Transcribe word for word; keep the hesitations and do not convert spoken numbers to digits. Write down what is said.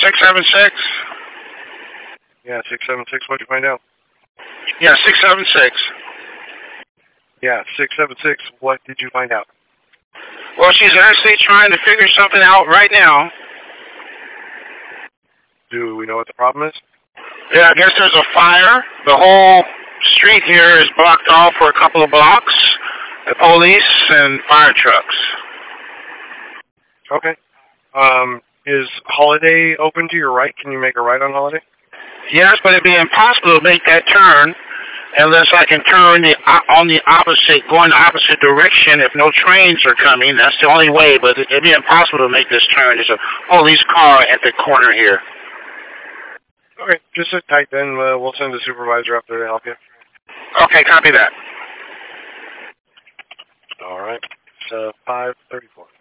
six seven six. Yeah, six seven six. What'd you find out? Yeah, six seven six. Yeah, six seven six. What did you find out? Well, she's actually trying to figure something out right now. Do we know what the problem is? Yeah, I guess there's a fire. The whole street here is blocked off for a couple of blocks. The police and fire trucks. Okay. Um, is Holiday open to your right? Can you make a right on Holiday? Yes, but it'd be impossible to make that turn unless I can turn the, on the opposite, going the opposite direction if no trains are coming. That's the only way, but it'd be impossible to make this turn. There's a police car at the corner here. Okay, just sit tight then. Uh, we'll send a supervisor up there to help you. Okay, copy that. All right. It's uh, five thirty-four.